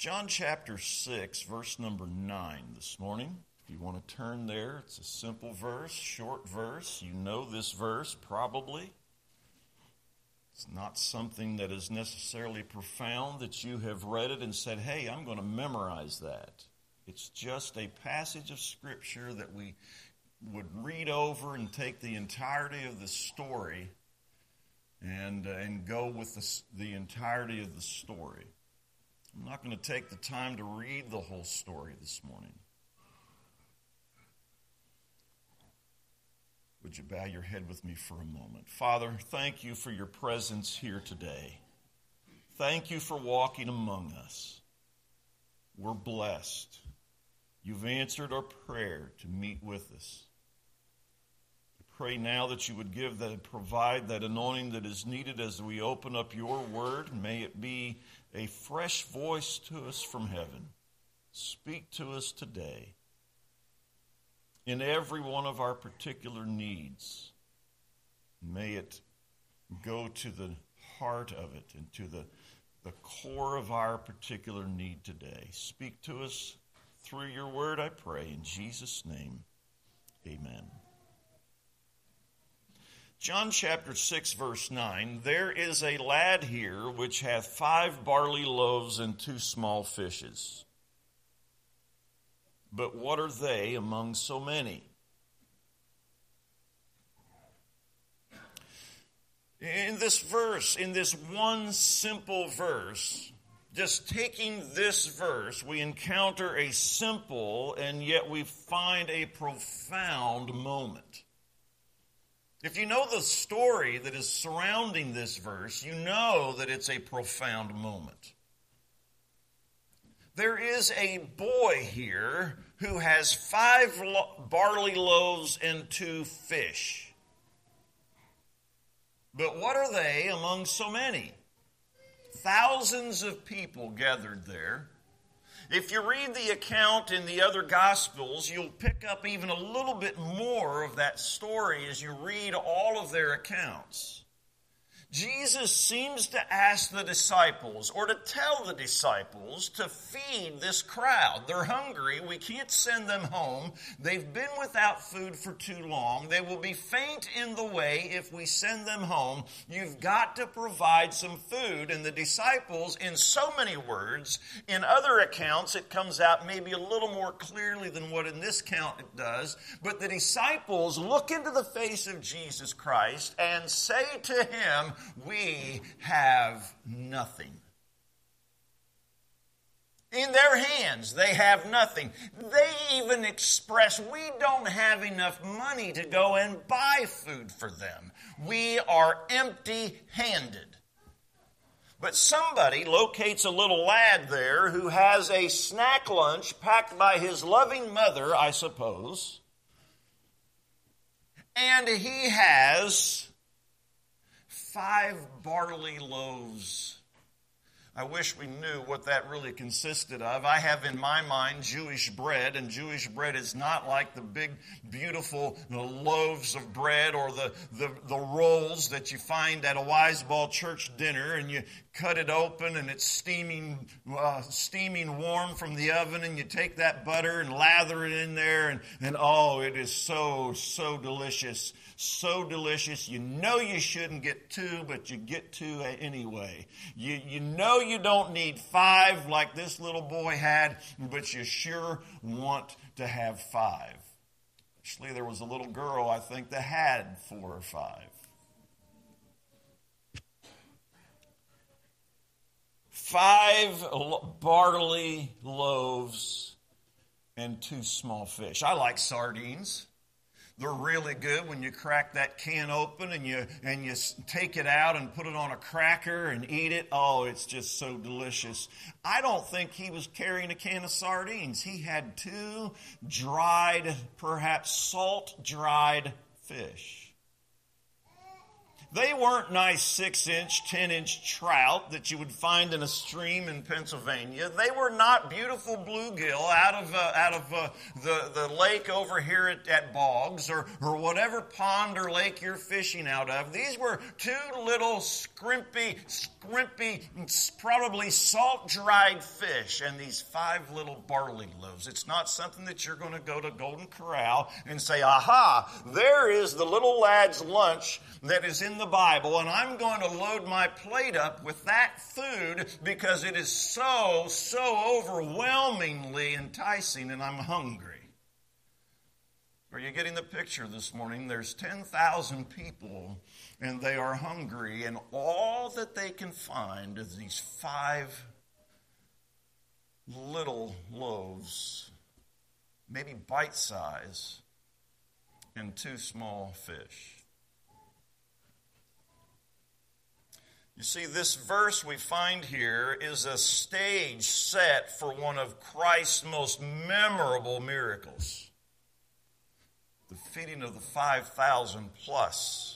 John chapter 6, verse number 9 this morning. If you want to turn there, it's a simple verse, short verse. You know this verse probably. It's not something that is necessarily profound that you have read it and said, hey, I'm going to memorize that. It's just a passage of Scripture that we would read over and take the entirety of the story and go with the entirety of the story. I'm not going to take the time to read the whole story this morning. Would you bow your head with me for a moment? Father, thank you for your presence here today. Thank you for walking among us. We're blessed. You've answered our prayer to meet with us. I pray now that you would provide that anointing that is needed as we open up your word. May it be a fresh voice to us from heaven. Speak to us today in every one of our particular needs. May it go to the heart of it and to the core of our particular need today. Speak to us through your word, I pray. In Jesus' name, amen. John chapter 6, verse 9, there is a lad here which hath 5 barley loaves and 2 small fishes. But what are they among so many? In this verse, in this one simple verse, just taking this verse, we encounter a simple and yet we find a profound moment. If you know the story that is surrounding this verse, you know that it's a profound moment. There is a boy here who has 5 barley loaves and 2 fish. But what are they among so many? Thousands of people gathered there. If you read the account in the other Gospels, you'll pick up even a little bit more of that story as you read all of their accounts. Jesus seems to ask the disciples, or to tell the disciples, to feed this crowd. They're hungry. We can't send them home. They've been without food for too long. They will be faint in the way if we send them home. You've got to provide some food. And the disciples, in so many words, in other accounts, it comes out maybe a little more clearly than what in this account it does. But the disciples look into the face of Jesus Christ and say to him, we have nothing. In their hands, they have nothing. They even express, we don't have enough money to go and buy food for them. We are empty-handed. But somebody locates a little lad there who has a snack lunch packed by his loving mother, I suppose. And he has 5 barley loaves. I wish we knew what that really consisted of. I have in my mind Jewish bread, and Jewish bread is not like the big, beautiful loaves of bread or the rolls that you find at a Wiseball church dinner, and you cut it open and it's steaming warm from the oven, and you take that butter and lather it in there, and oh, it is so delicious. So delicious. You know you shouldn't get 2, but you get 2 anyway. You know you don't need 5 like this little boy had, but you sure want to have 5. Actually, there was a little girl, I think, that had 4 or 5. 5 barley loaves and 2 small fish. I like sardines. They're really good when you crack that can open and you take it out and put it on a cracker and eat it. Oh, it's just so delicious. I don't think he was carrying a can of sardines. He had 2 dried, perhaps salt-dried fish. They weren't nice 6-inch, 10-inch trout that you would find in a stream in Pennsylvania. They were not beautiful bluegill out of the lake over here at Boggs or whatever pond or lake you're fishing out of. These were two little scrimpy, probably salt-dried fish and these 5 little barley loaves. It's not something that you're going to go to Golden Corral and say, aha, there is the little lad's lunch that is in the Bible, and I'm going to load my plate up with that food because it is so overwhelmingly enticing and I'm hungry. Are you getting the picture this morning? There's 10,000 people and they are hungry, and all that they can find is these 5 little loaves, maybe bite size, and 2 small fish. You see, this verse we find here is a stage set for one of Christ's most memorable miracles. The feeding of the 5,000 plus.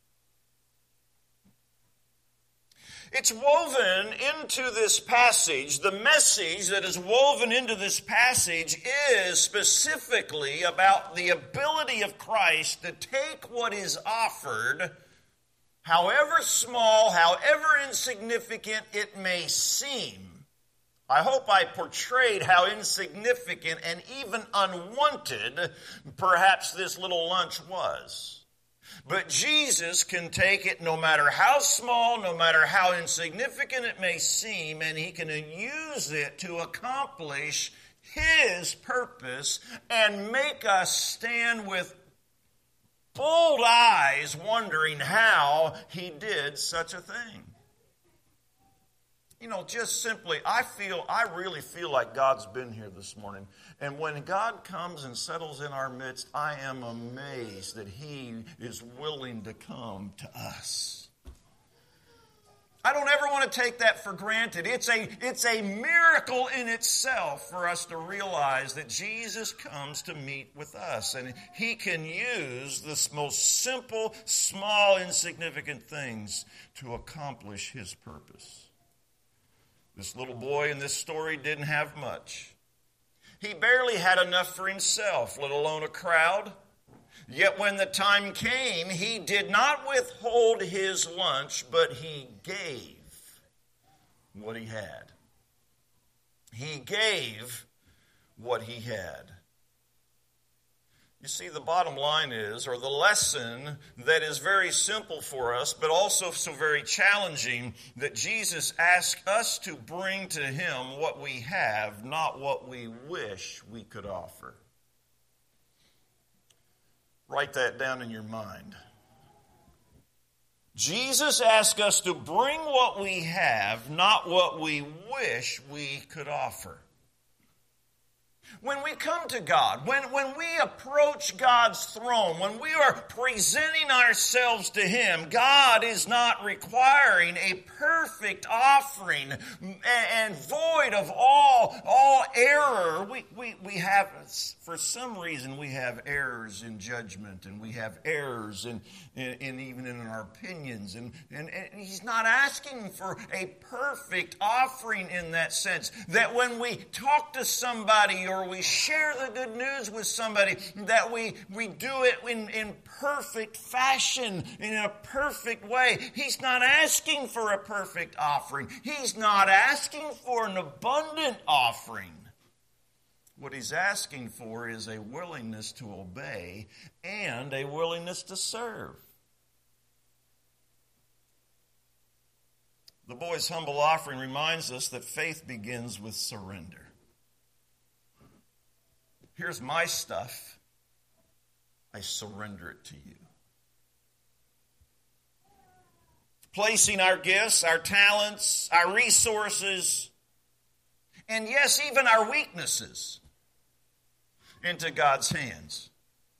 It's woven into this passage. The message that is woven into this passage is specifically about the ability of Christ to take what is offered, however small, however insignificant it may seem. I hope I portrayed how insignificant and even unwanted perhaps this little lunch was. But Jesus can take it no matter how small, no matter how insignificant it may seem, and he can use it to accomplish his purpose and make us stand with bold eyes wondering how he did such a thing. You know, just simply, I really feel like God's been here this morning. And when God comes and settles in our midst, I am amazed that he is willing to come to us. I don't ever want to take that for granted. It's a miracle in itself for us to realize that Jesus comes to meet with us. And he can use the most simple, small, insignificant things to accomplish his purpose. This little boy in this story didn't have much. He barely had enough for himself, let alone a crowd. Yet when the time came, he did not withhold his lunch, but he gave what he had. He gave what he had. You see, the bottom line is, or the lesson that is very simple for us, but also so very challenging, that Jesus asks us to bring to him what we have, not what we wish we could offer. Write that down in your mind. Jesus asks us to bring what we have, not what we wish we could offer. When we come to God, when we approach God's throne, when we are presenting ourselves to him, God is not requiring a perfect offering and void of all error. We have, for some reason, we have errors in judgment, and we have errors in even in our opinions. And he's not asking for a perfect offering in that sense. That when we talk to somebody or we share the good news with somebody, that we do it in perfect fashion, in a perfect way. He's not asking for a perfect offering. He's not asking for an abundant offering. What he's asking for is a willingness to obey and a willingness to serve. The boy's humble offering reminds us that faith begins with surrender. Here's my stuff. I surrender it to you. Placing our gifts, our talents, our resources, and yes, even our weaknesses into God's hands.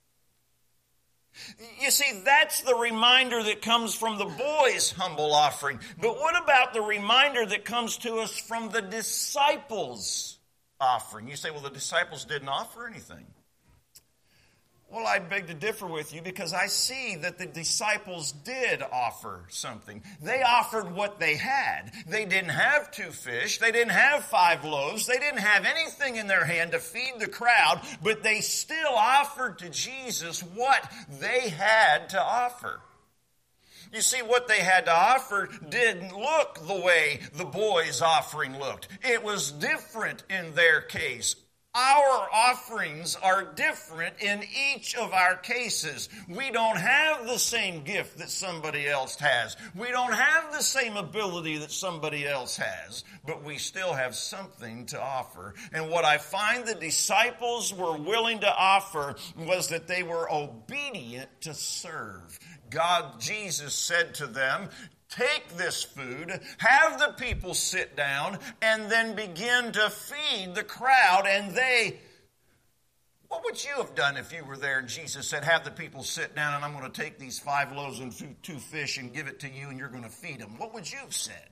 You see, that's the reminder that comes from the boy's humble offering. But what about the reminder that comes to us from the disciples' offering? You say, well, the disciples didn't offer anything. Well, I'd beg to differ with you because I see that the disciples did offer something. They offered what they had. They didn't have 2 fish. They didn't have 5 loaves. They didn't have anything in their hand to feed the crowd, but they still offered to Jesus what they had to offer. You see, what they had to offer didn't look the way the boys' offering looked. It was different in their case. Our offerings are different in each of our cases. We don't have the same gift that somebody else has. We don't have the same ability that somebody else has, but we still have something to offer. And what I find the disciples were willing to offer was that they were obedient to serve. Jesus said to them, take this food, have the people sit down, and then begin to feed the crowd. And what would you have done if you were there and Jesus said, have the people sit down and I'm going to take these 5 loaves and 2 fish and give it to you and you're going to feed them? What would you have said?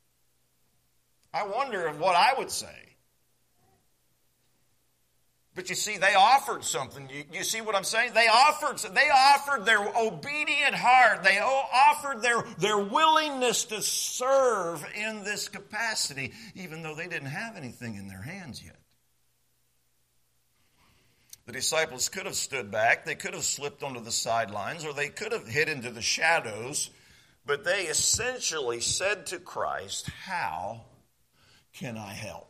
I wonder what I would say. But you see, they offered something. You see what I'm saying? They offered their obedient heart. They offered their willingness to serve in this capacity, even though they didn't have anything in their hands yet. The disciples could have stood back. They could have slipped onto the sidelines, or they could have hid into the shadows. But they essentially said to Christ, how can I help?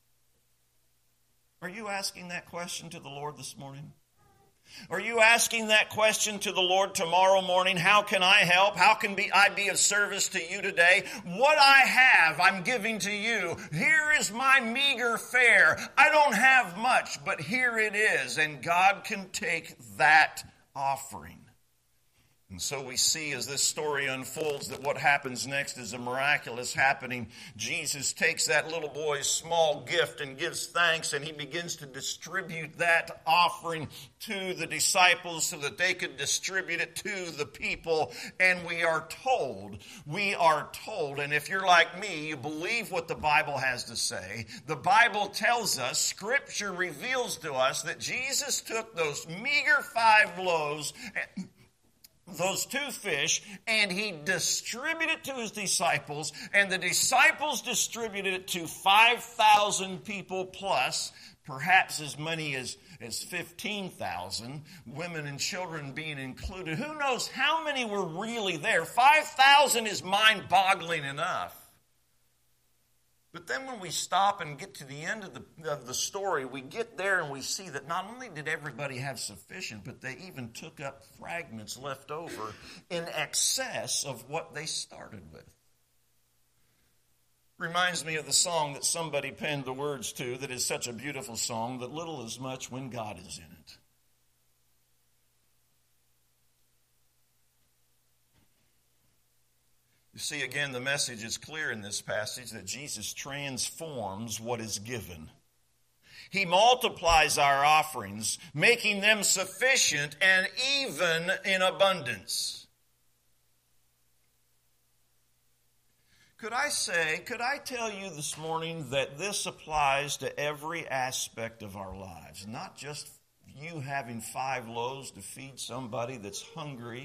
Are you asking that question to the Lord this morning? Are you asking that question to the Lord tomorrow morning? How can I help? How can I be of service to you today? What I have, I'm giving to you. Here is my meager fare. I don't have much, but here it is. And God can take that offering. And so we see as this story unfolds that what happens next is a miraculous happening. Jesus takes that little boy's small gift and gives thanks, and he begins to distribute that offering to the disciples so that they could distribute it to the people. And we are told, and if you're like me, you believe what the Bible has to say. The Bible tells us, Scripture reveals to us that Jesus took those meager 5 loaves and those 2 fish, and he distributed it to his disciples, and the disciples distributed it to 5,000 people plus, perhaps as many as 15,000, women and children being included. Who knows how many were really there? 5,000 is mind-boggling enough. But then when we stop and get to the end of the story, we get there and we see that not only did everybody have sufficient, but they even took up fragments left over in excess of what they started with. Reminds me of the song that somebody penned the words to that is such a beautiful song, that little is much when God is in it. You see, again, the message is clear in this passage that Jesus transforms what is given. He multiplies our offerings, making them sufficient and even in abundance. Could I tell you this morning that this applies to every aspect of our lives, not just you having 5 loaves to feed somebody that's hungry,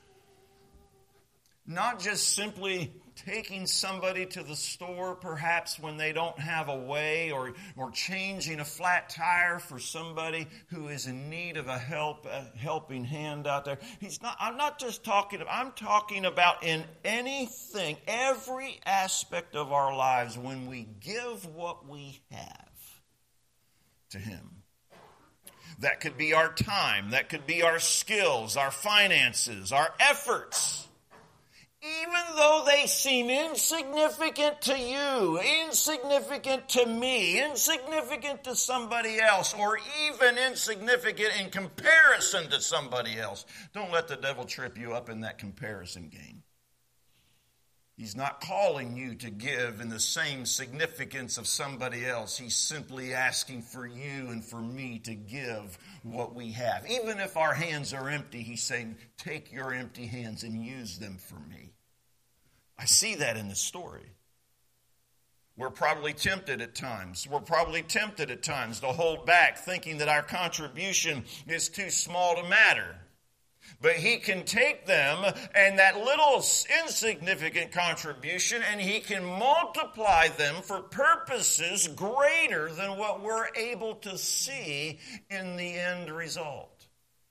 not just simply taking somebody to the store perhaps when they don't have a way, or changing a flat tire for somebody who is in need of a helping hand out there. I'm talking about in anything, every aspect of our lives when we give what we have to Him. That could be our time, that could be our skills, our finances, our efforts. Even though they seem insignificant to you, insignificant to me, insignificant to somebody else, or even insignificant in comparison to somebody else, don't let the devil trip you up in that comparison game. He's not calling you to give in the same significance of somebody else. He's simply asking for you and for me to give what we have. Even if our hands are empty, he's saying, take your empty hands and use them for me. I see that in the story. We're probably tempted at times. We're probably tempted at times to hold back, thinking that our contribution is too small to matter. But He can take them and that little insignificant contribution, and He can multiply them for purposes greater than what we're able to see in the end result.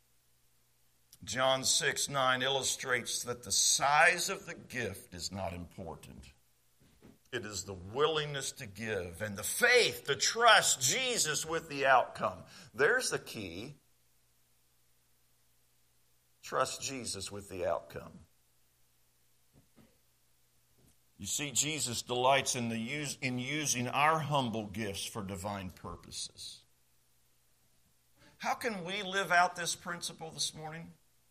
John 6:9 illustrates that the size of the gift is not important. It is the willingness to give and the faith to trust Jesus with the outcome. There's the key. Trust Jesus with the outcome. You see, Jesus delights in using our humble gifts for divine purposes. How can we live out this principle this morning?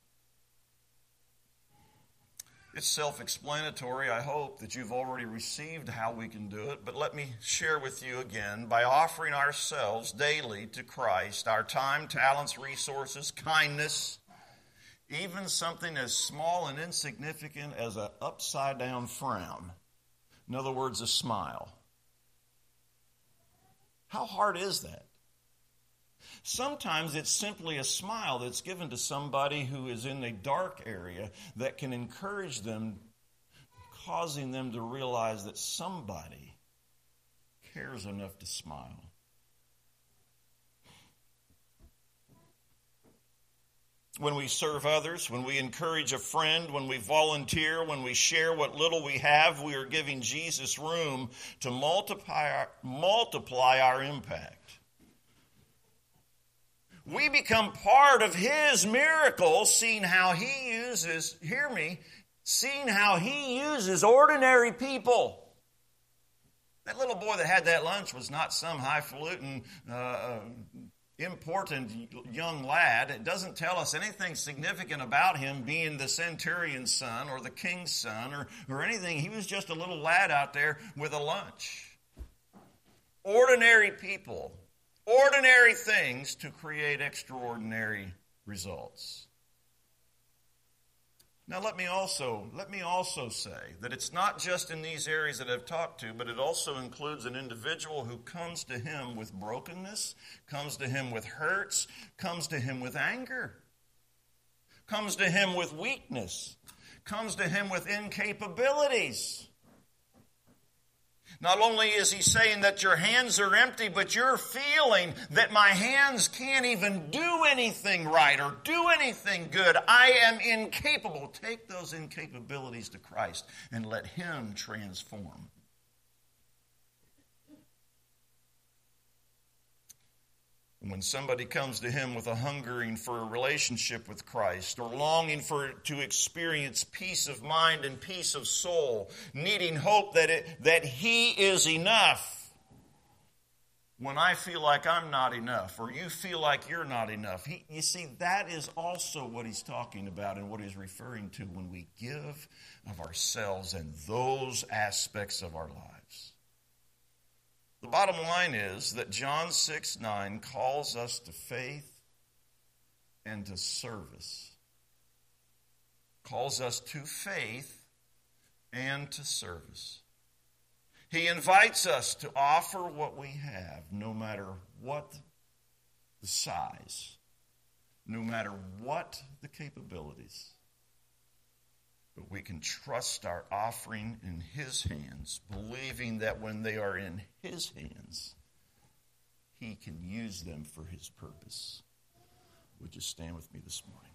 It's self-explanatory. I hope that you've already received how we can do it, but let me share with you again. By offering ourselves daily to Christ, our time, talents, resources, kindness, even something as small and insignificant as an upside-down frown. In other words, a smile. How hard is that? Sometimes it's simply a smile that's given to somebody who is in a dark area that can encourage them, causing them to realize that somebody cares enough to smile. When we serve others, when we encourage a friend, when we volunteer, when we share what little we have, we are giving Jesus room to multiply our impact. We become part of His miracle, seeing how He uses, seeing how He uses ordinary people. That little boy that had that lunch was not some highfalutin, important young lad. It doesn't tell us anything significant about him being the centurion's son or the king's son or anything. He was just a little lad out there with a lunch. Ordinary people. Ordinary things to create extraordinary results. Now let me also say that it's not just in these areas that I've talked to, but it also includes an individual who comes to Him with brokenness, comes to Him with hurts, comes to Him with anger, comes to Him with weakness, comes to Him with incapabilities. Not only is He saying that your hands are empty, but you're feeling that my hands can't even do anything right or do anything good. I am incapable. Take those incapabilities to Christ and let Him transform. When somebody comes to Him with a hungering for a relationship with Christ or longing to experience peace of mind and peace of soul, needing hope that He is enough, when I feel like I'm not enough or you feel like you're not enough, you see, that is also what He's talking about and what He's referring to when we give of ourselves and those aspects of our lives. The bottom line is that John 6:9 calls us to faith and to service. Calls us to faith and to service. He invites us to offer what we have, no matter what the size, no matter what the capabilities. But we can trust our offering in His hands, believing that when they are in His hands, He can use them for His purpose. Would you stand with me this morning?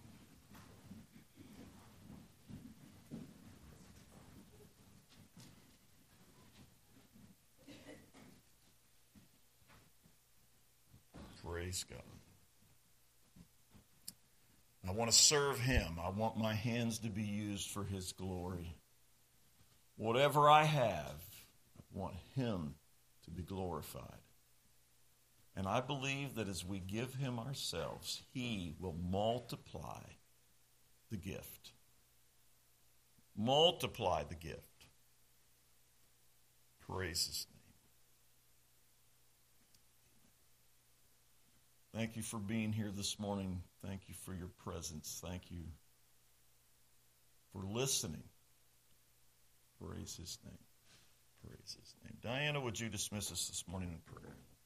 Praise God. I want to serve Him. I want my hands to be used for His glory. Whatever I have, I want Him to be glorified. And I believe that as we give Him ourselves, He will multiply the gift. Multiply the gift. Praise His name. Thank you for being here this morning. Thank you for your presence. Thank you for listening. Praise His name. Praise his name. Diana, would you dismiss us this morning in prayer?